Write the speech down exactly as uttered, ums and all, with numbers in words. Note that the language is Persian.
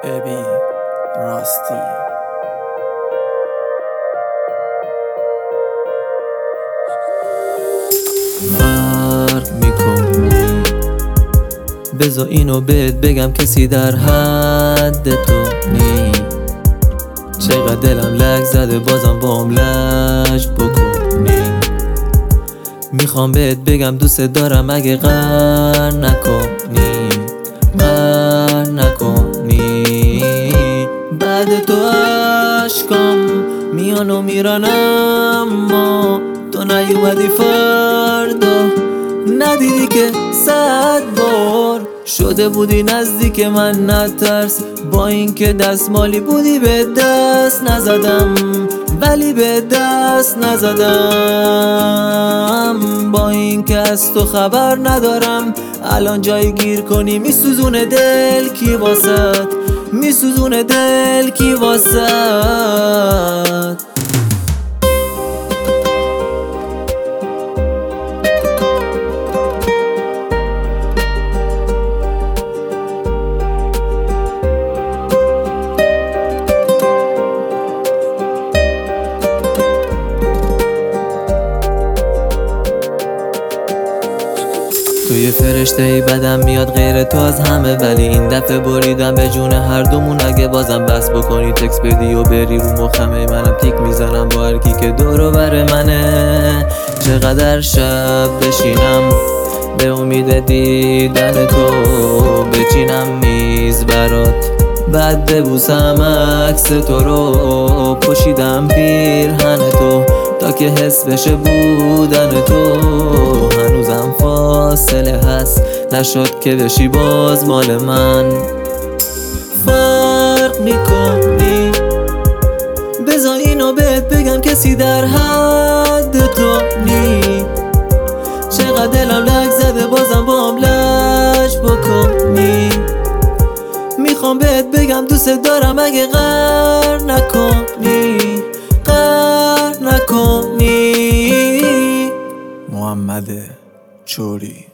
ابی راستی فرق میکنی. بذار اینو بهت بگم کسی در حد تو نی. چقدر دلم لک زده بازم بام لج بکنی. میخوام بهت بگم دوست دارم اگه قهر نکنی قهر نکنی. بعد تو عشقام میان و میرن اما تو نیومدی فردا. ندیدی که صد بار شده بودی نزدیک من نترس. با اینکه دستمالی بودی به دست نزدم ولی به دست نزدم. با اینکه از تو خبر ندارم الان جایی گیر کنی میسوزونه دل کی واسد میسوزونه دل کی واسد. تو یه فرشته ای بدم میاد غیر تو از همه، ولی این دفعه بریدم به جون هر دومون. اگه بازم بس بکنی تکس بدی و بری رو مخمه منم تیک میزنم با هرکی که دور و بر منه. چقدر شب بشینم به امید دیدن تو، بچینم میز برات بعد ببوسم عکس تو رو. پوشیدم پیرهن تو تا که حس بشه بودن تو. هنوزم فاصله هست نشد که بشی باز مال من. فرق میکنی. بذار اینو بهت بگم کسی در حد تو نی. چقدر دلم لک زده بازم بام لج بکنی. میخوام بهت بگم دوست دارم اگه قهر نکنی قهر نکنی. محمد چوری